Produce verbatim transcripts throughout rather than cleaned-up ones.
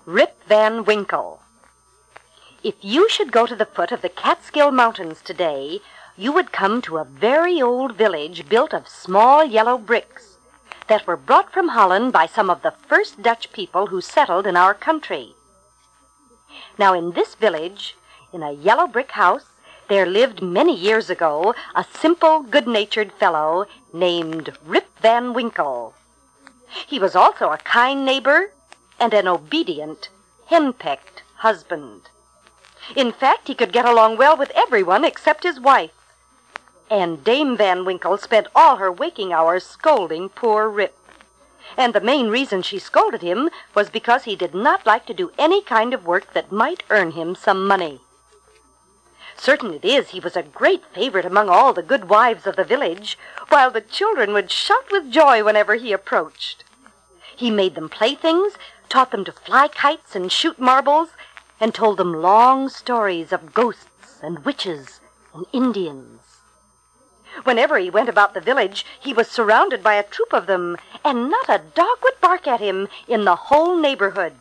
Rip Van Winkle. If you should go to the foot of the Catskill Mountains today, you would come to a very old village built of small yellow bricks that were brought from Holland by some of the first Dutch people who settled in our country. Now, in this village, in a yellow brick house, there lived many years ago a simple, good-natured fellow named Rip Van Winkle. He was also a kind neighbor and an obedient, henpecked husband. In fact, he could get along well with everyone except his wife. And Dame Van Winkle spent all her waking hours scolding poor Rip. And the main reason she scolded him was because he did not like to do any kind of work that might earn him some money. Certain it is, he was a great favorite among all the good wives of the village, while the children would shout with joy whenever he approached. He made them playthings, taught them to fly kites and shoot marbles, and told them long stories of ghosts and witches and Indians. Whenever he went about the village, he was surrounded by a troop of them, and not a dog would bark at him in the whole neighborhood.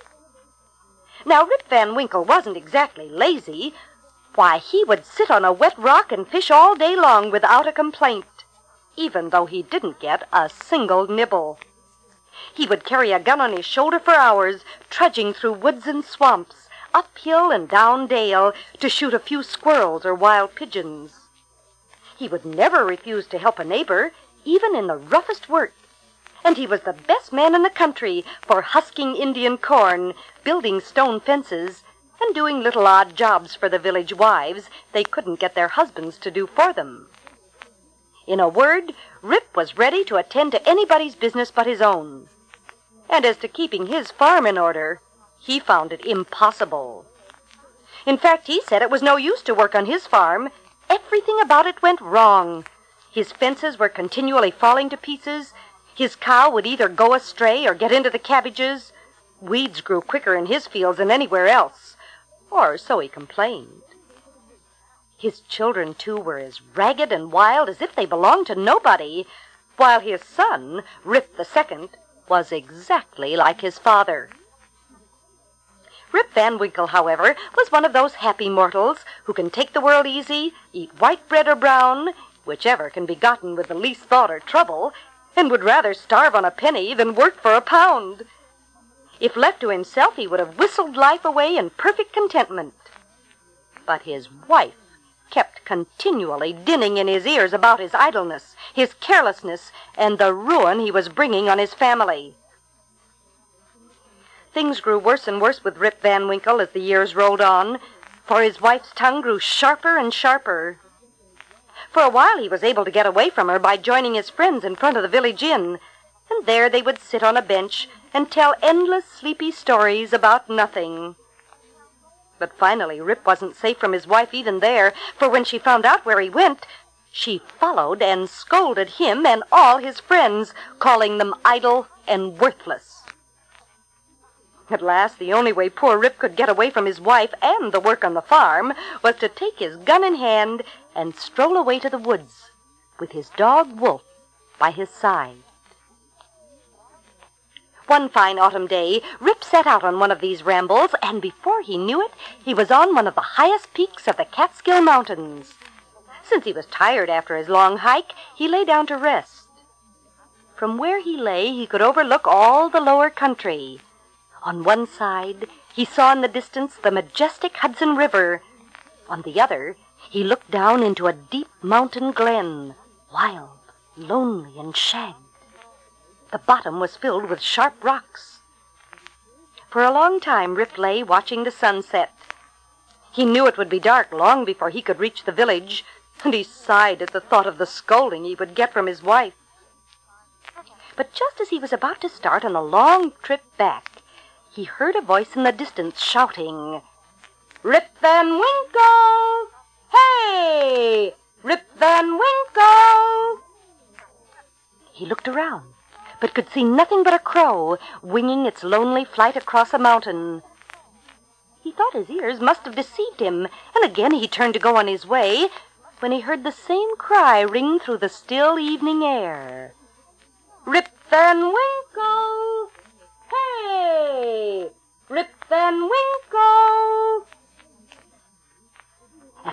Now, Rip Van Winkle wasn't exactly lazy. Why, he would sit on a wet rock and fish all day long without a complaint, even though he didn't get a single nibble. He would carry a gun on his shoulder for hours, trudging through woods and swamps, up hill and down dale, to shoot a few squirrels or wild pigeons. He would never refuse to help a neighbor, even in the roughest work. And he was the best man in the country for husking Indian corn, building stone fences, and doing little odd jobs for the village wives they couldn't get their husbands to do for them. In a word, Rip was ready to attend to anybody's business but his own. And as to keeping his farm in order, he found it impossible. In fact, he said it was no use to work on his farm. Everything about it went wrong. His fences were continually falling to pieces. His cow would either go astray or get into the cabbages. Weeds grew quicker in his fields than anywhere else, or so he complained. His children, too, were as ragged and wild as if they belonged to nobody, while his son, Rip the Second, was exactly like his father. Rip Van Winkle, however, was one of those happy mortals who can take the world easy, eat white bread or brown, whichever can be gotten with the least thought or trouble, and would rather starve on a penny than work for a pound. If left to himself, he would have whistled life away in perfect contentment. But his wife kept continually dinning in his ears about his idleness, his carelessness, and the ruin he was bringing on his family. Things grew worse and worse with Rip Van Winkle as the years rolled on, for his wife's tongue grew sharper and sharper. For a while he was able to get away from her by joining his friends in front of the village inn, and there they would sit on a bench and tell endless sleepy stories about nothing. But finally Rip wasn't safe from his wife even there, for when she found out where he went, she followed and scolded him and all his friends, calling them idle and worthless. At last, the only way poor Rip could get away from his wife and the work on the farm was to take his gun in hand and stroll away to the woods with his dog Wolf by his side. One fine autumn day, Rip set out on one of these rambles, and before he knew it, he was on one of the highest peaks of the Catskill Mountains. Since he was tired after his long hike, he lay down to rest. From where he lay, he could overlook all the lower country. On one side, he saw in the distance the majestic Hudson River. On the other, he looked down into a deep mountain glen, wild, lonely, and shagged. The bottom was filled with sharp rocks. For a long time, Rip lay watching the sunset. He knew it would be dark long before he could reach the village, and he sighed at the thought of the scolding he would get from his wife. But just as he was about to start on a long trip back, he heard a voice in the distance shouting, "Rip Van Winkle! Hey! Rip Van Winkle!" He looked around, but could see nothing but a crow winging its lonely flight across a mountain. He thought his ears must have deceived him, and again he turned to go on his way, when he heard the same cry ring through the still evening air. "Rip Van Winkle! Hey! Rip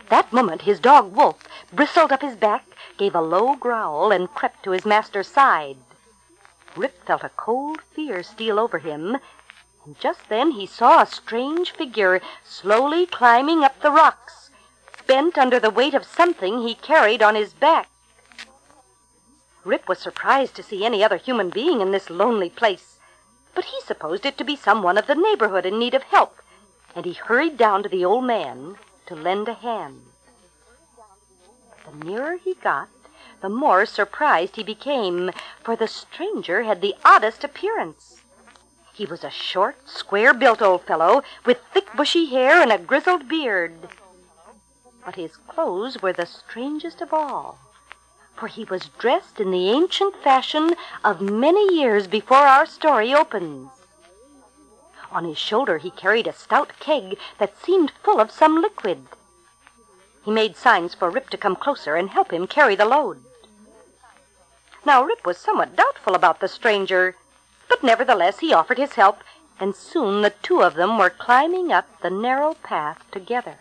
that moment his dog Wolf bristled up his back, gave a low growl, and crept to his master's side. Rip felt a cold fear steal over him, and just then he saw a strange figure slowly climbing up the rocks, bent under the weight of something he carried on his back. Rip was surprised to see any other human being in this lonely place, but he supposed it to be someone of the neighborhood in need of help, and he hurried down to the old man to lend a hand. The nearer he got, the more surprised he became, for the stranger had the oddest appearance. He was a short, square-built old fellow with thick, bushy hair and a grizzled beard. But his clothes were the strangest of all, for he was dressed in the ancient fashion of many years before our story opens. On his shoulder he carried a stout keg that seemed full of some liquid. He made signs for Rip to come closer and help him carry the load. Now Rip was somewhat doubtful about the stranger, but nevertheless he offered his help, and soon the two of them were climbing up the narrow path together.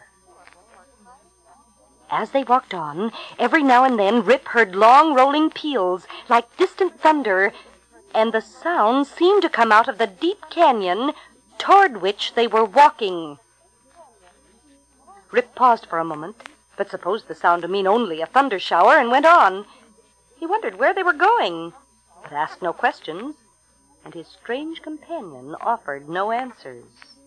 As they walked on, every now and then Rip heard long rolling peals like distant thunder, and the sound seemed to come out of the deep canyon toward which they were walking. Rip paused for a moment, but supposed the sound to mean only a thunder shower, and went on. He wondered where they were going, but asked no questions, and his strange companion offered no answers.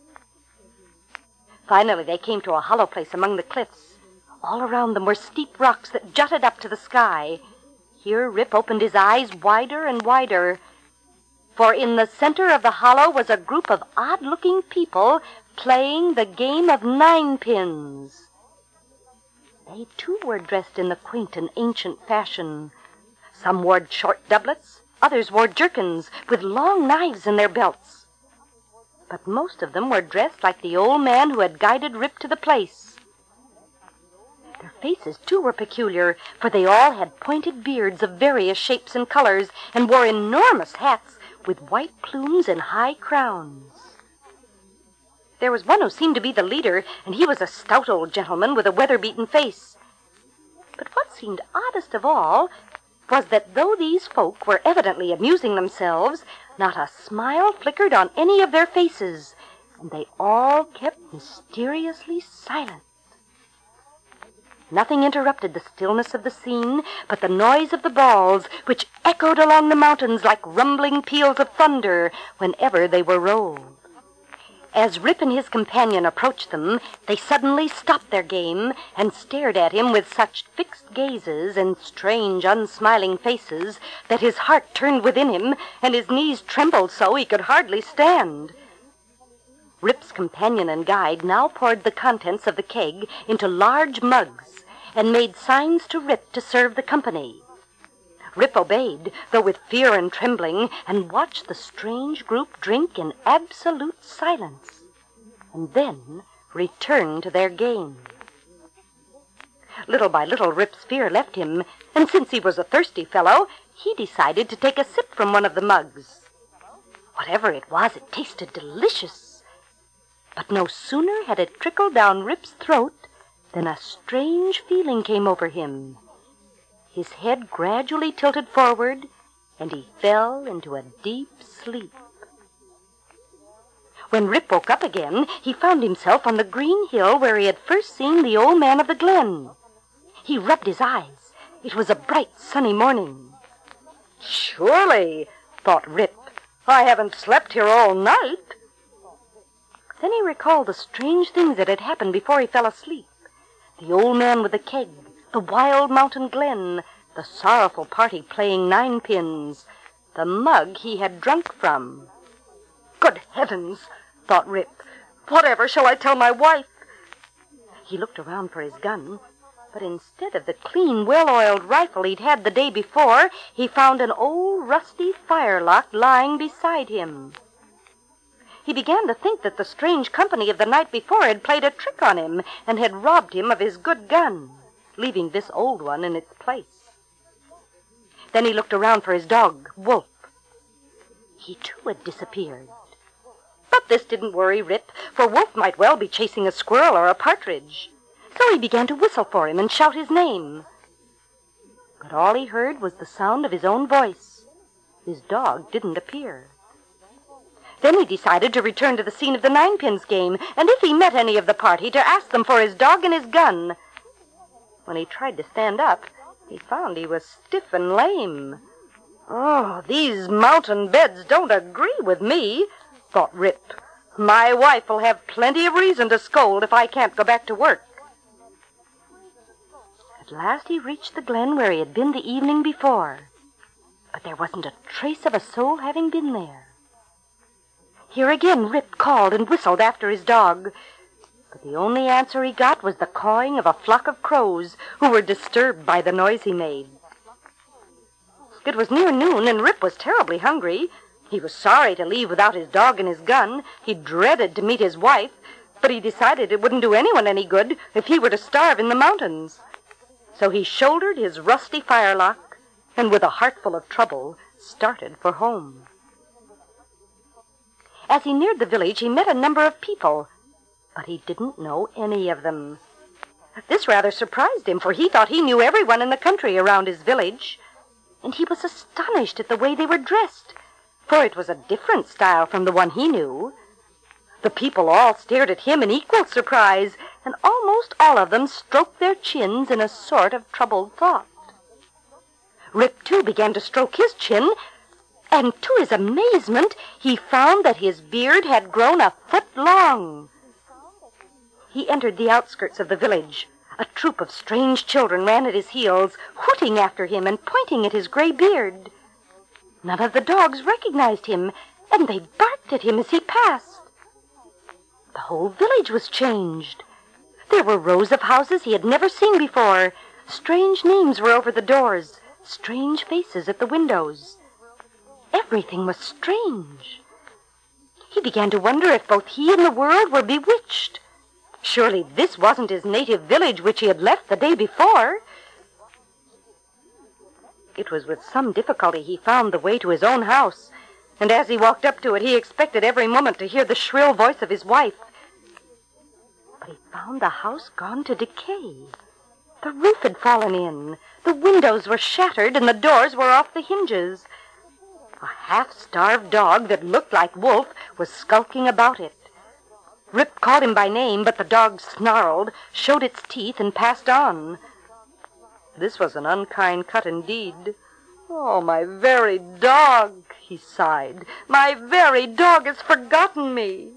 Finally they came to a hollow place among the cliffs. All around them were steep rocks that jutted up to the sky. Here Rip opened his eyes wider and wider, for in the center of the hollow was a group of odd-looking people playing the game of ninepins. They, too, were dressed in the quaint and ancient fashion. Some wore short doublets, others wore jerkins with long knives in their belts. But most of them were dressed like the old man who had guided Rip to the place. Their faces, too, were peculiar, for they all had pointed beards of various shapes and colors, and wore enormous hats with white plumes and high crowns. There was one who seemed to be the leader, and he was a stout old gentleman with a weather-beaten face. But what seemed oddest of all was that though these folk were evidently amusing themselves, not a smile flickered on any of their faces, and they all kept mysteriously silent. Nothing interrupted the stillness of the scene but the noise of the balls, which echoed along the mountains like rumbling peals of thunder whenever they were rolled. As Rip and his companion approached them, they suddenly stopped their game and stared at him with such fixed gazes and strange, unsmiling faces that his heart turned within him and his knees trembled so he could hardly stand. Rip's companion and guide now poured the contents of the keg into large mugs and made signs to Rip to serve the company. Rip obeyed, though with fear and trembling, and watched the strange group drink in absolute silence, and then return to their game. Little by little, Rip's fear left him, and since he was a thirsty fellow, he decided to take a sip from one of the mugs. Whatever it was, it tasted delicious. But no sooner had it trickled down Rip's throat than a strange feeling came over him. His head gradually tilted forward, and he fell into a deep sleep. When Rip woke up again, he found himself on the green hill where he had first seen the old man of the glen. He rubbed his eyes. It was a bright, sunny morning. "Surely," thought Rip, "I haven't slept here all night." Then he recalled the strange things that had happened before he fell asleep. The old man with the keg, the wild mountain glen, the sorrowful party playing ninepins, the mug he had drunk from. "Good heavens," thought Rip, "whatever shall I tell my wife?" He looked around for his gun, but instead of the clean, well-oiled rifle he'd had the day before, he found an old, rusty firelock lying beside him. He began to think that the strange company of the night before had played a trick on him and had robbed him of his good gun, leaving this old one in its place. Then he looked around for his dog, Wolf. He too had disappeared. But this didn't worry Rip, for Wolf might well be chasing a squirrel or a partridge. So he began to whistle for him and shout his name. But all he heard was the sound of his own voice. His dog didn't appear. Then he decided to return to the scene of the ninepins game, and if he met any of the party, to ask them for his dog and his gun. When he tried to stand up, he found he was stiff and lame. "Oh, these mountain beds don't agree with me," thought Rip. "My wife will have plenty of reason to scold if I can't go back to work." At last he reached the glen where he had been the evening before, but there wasn't a trace of a soul having been there. Here again Rip called and whistled after his dog, but the only answer he got was the cawing of a flock of crows who were disturbed by the noise he made. It was near noon, and Rip was terribly hungry. He was sorry to leave without his dog and his gun. He dreaded to meet his wife, but he decided it wouldn't do anyone any good if he were to starve in the mountains. So he shouldered his rusty firelock, and with a heart full of trouble, started for home. As he neared the village, he met a number of people, but he didn't know any of them. This rather surprised him, for he thought he knew everyone in the country around his village, and he was astonished at the way they were dressed, for it was a different style from the one he knew. The people all stared at him in equal surprise, and almost all of them stroked their chins in a sort of troubled thought. Rip, too, began to stroke his chin, and to his amazement, he found that his beard had grown a foot long. He entered the outskirts of the village. A troop of strange children ran at his heels, hooting after him and pointing at his gray beard. None of the dogs recognized him, and they barked at him as he passed. The whole village was changed. There were rows of houses he had never seen before. Strange names were over the doors, strange faces at the windows. Everything was strange. He began to wonder if both he and the world were bewitched. Surely this wasn't his native village which he had left the day before. It was with some difficulty he found the way to his own house, and as he walked up to it, he expected every moment to hear the shrill voice of his wife. But he found the house gone to decay. The roof had fallen in, the windows were shattered, and the doors were off the hinges. A half-starved dog that looked like Wolf was skulking about it. Rip called him by name, but the dog snarled, showed its teeth, and passed on. This was an unkind cut indeed. "Oh, my very dog," he sighed. "My very dog has forgotten me."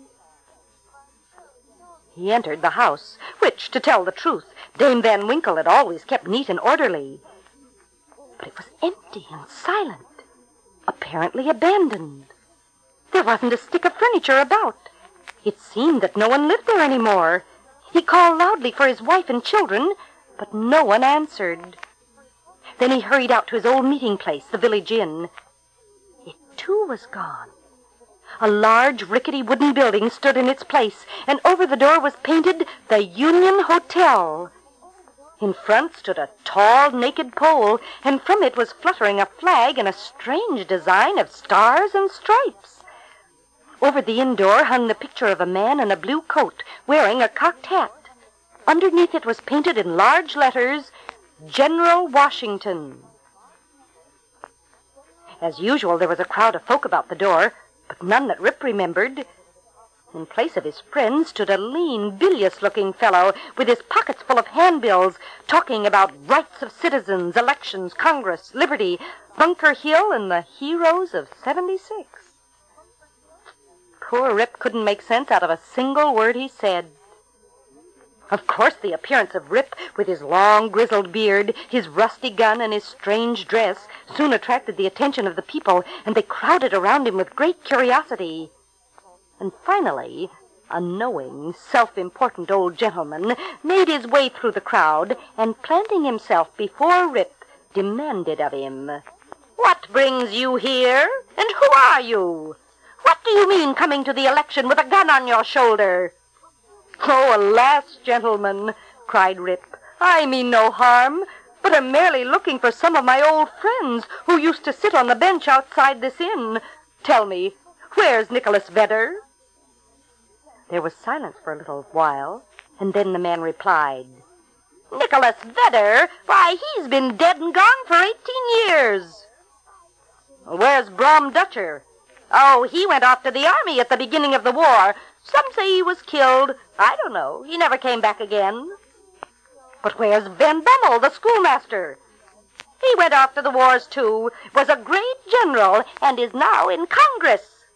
He entered the house, which, to tell the truth, Dame Van Winkle had always kept neat and orderly. But it was empty and silent, apparently abandoned. There wasn't a stick of furniture about. It seemed that no one lived there any more. He called loudly for his wife and children, but no one answered. Then he hurried out to his old meeting place, the village inn. It, too, was gone. A large, rickety wooden building stood in its place, and over the door was painted the Union Hotel. In front stood a tall, naked pole, and from it was fluttering a flag in a strange design of stars and stripes. Over the inn door hung the picture of a man in a blue coat, wearing a cocked hat. Underneath it was painted in large letters, General Washington. As usual, there was a crowd of folk about the door, but none that Rip remembered. In place of his friend stood a lean, bilious-looking fellow with his pockets full of handbills, talking about rights of citizens, elections, Congress, liberty, Bunker Hill, and the heroes of seventy-six. Poor Rip couldn't make sense out of a single word he said. Of course, the appearance of Rip, with his long, grizzled beard, his rusty gun, and his strange dress, soon attracted the attention of the people, and they crowded around him with great curiosity. And finally, a knowing, self-important old gentleman made his way through the crowd, and planting himself before Rip, demanded of him, "What brings you here, and who are you? What do you mean coming to the election with a gun on your shoulder?" "Oh, alas, gentlemen," cried Rip, "I mean no harm, but am merely looking for some of my old friends who used to sit on the bench outside this inn. Tell me, where's Nicholas Vedder?" There was silence for a little while, And then the man replied, "Nicholas Vedder? Why, he's been dead and gone for eighteen years. "Where's Brom Dutcher?" "Oh, he went off to the army at the beginning of the war. Some say he was killed. I don't know. He never came back again." "But where's Van Bummel, the schoolmaster?" "He went off to the wars, too, was a great general, and is now in Congress."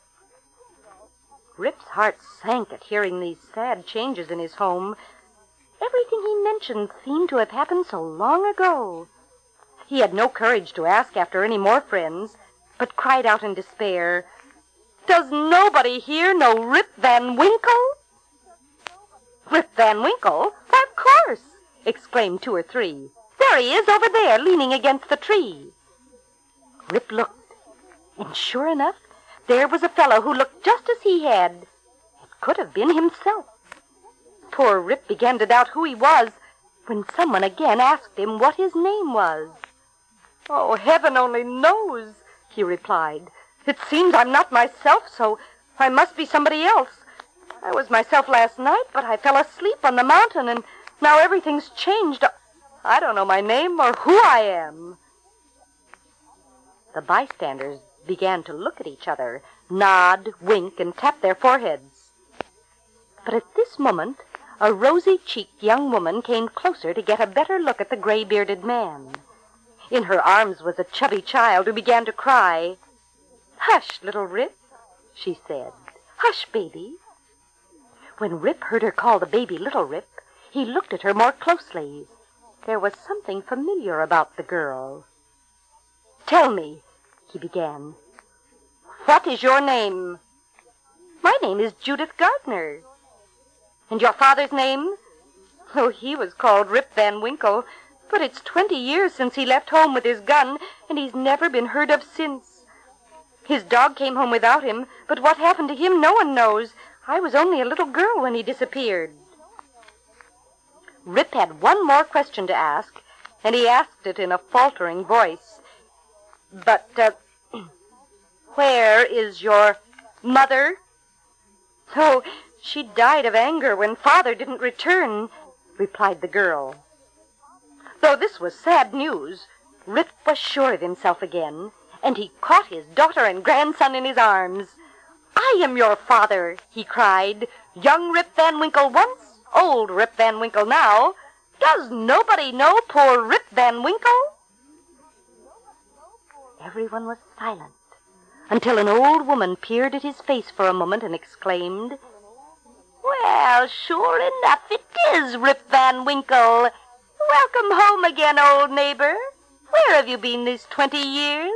Rip's heart sank at hearing these sad changes in his home. Everything he mentioned seemed to have happened so long ago. He had no courage to ask after any more friends, but cried out in despair, "Does nobody here know Rip Van Winkle?" "Rip Van Winkle? Why, of course!" exclaimed two or three. "There he is over there, leaning against the tree." Rip looked, and sure enough, there was a fellow who looked just as he had. It could have been himself. Poor Rip began to doubt who he was, when someone again asked him what his name was. "Oh, heaven only knows," he replied. "It seems I'm not myself, so I must be somebody else. I was myself last night, but I fell asleep on the mountain, and now everything's changed. I don't know my name or who I am." The bystanders began to look at each other, nod, wink, and tap their foreheads. But at this moment, a rosy-cheeked young woman came closer to get a better look at the gray-bearded man. In her arms was a chubby child who began to cry. "Hush, little Rip," she said. "Hush, baby." When Rip heard her call the baby Little Rip, he looked at her more closely. There was something familiar about the girl. "Tell me," he began, "what is your name?" "My name is Judith Gardner." "And your father's name?" "Oh, he was called Rip Van Winkle, but it's twenty years since he left home with his gun, and he's never been heard of since. His dog came home without him, but what happened to him no one knows. I was only a little girl when he disappeared." Rip had one more question to ask, and he asked it in a faltering voice. "But, uh, where is your mother?" "Oh, she died of anger when Father didn't return," replied the girl. Though this was sad news, Rip was sure of himself again, and he caught his daughter and grandson in his arms. "I am your father," he cried. "Young Rip Van Winkle once, old Rip Van Winkle now. Does nobody know poor Rip Van Winkle?" Everyone was silent, until an old woman peered at his face for a moment and exclaimed, "Well, sure enough it is Rip Van Winkle. Welcome home again, old neighbor. Where have you been these twenty years?"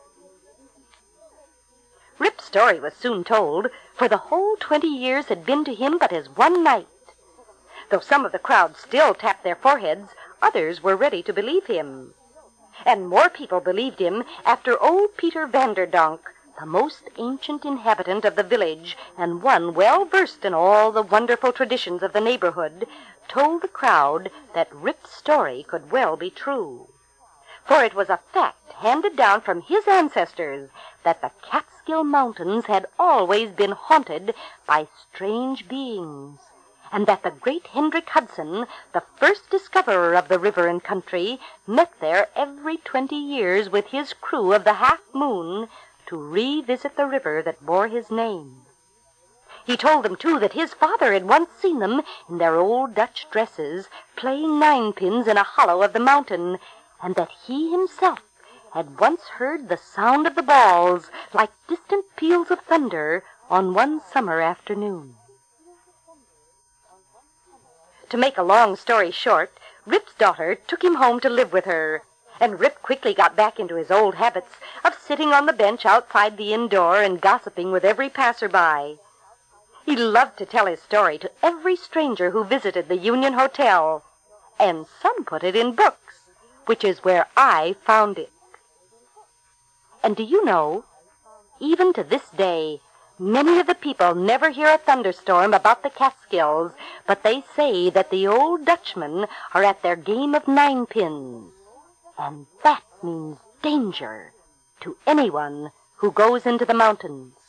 Rip's story was soon told, for the whole twenty years had been to him but as one night. Though some of the crowd still tapped their foreheads, others were ready to believe him. And more people believed him after old Peter Vanderdonk, the most ancient inhabitant of the village, and one well versed in all the wonderful traditions of the neighborhood, told the crowd that Rip's story could well be true. For it was a fact handed down from his ancestors that the Catskill Mountains had always been haunted by strange beings, and that the great Hendrik Hudson, the first discoverer of the river and country, met there every twenty years with his crew of the Half Moon to revisit the river that bore his name. He told them, too, that his father had once seen them in their old Dutch dresses, playing ninepins in a hollow of the mountain, and that he himself had once heard the sound of the balls, like distant peals of thunder, on one summer afternoon. To make a long story short, Rip's daughter took him home to live with her, and Rip quickly got back into his old habits of sitting on the bench outside the inn door and gossiping with every passer-by. He loved to tell his story to every stranger who visited the Union Hotel, and some put it in books, which is where I found it. And do you know, even to this day, many of the people never hear a thunderstorm about the Catskills, but they say that the old Dutchmen are at their game of ninepins, and that means danger to anyone who goes into the mountains.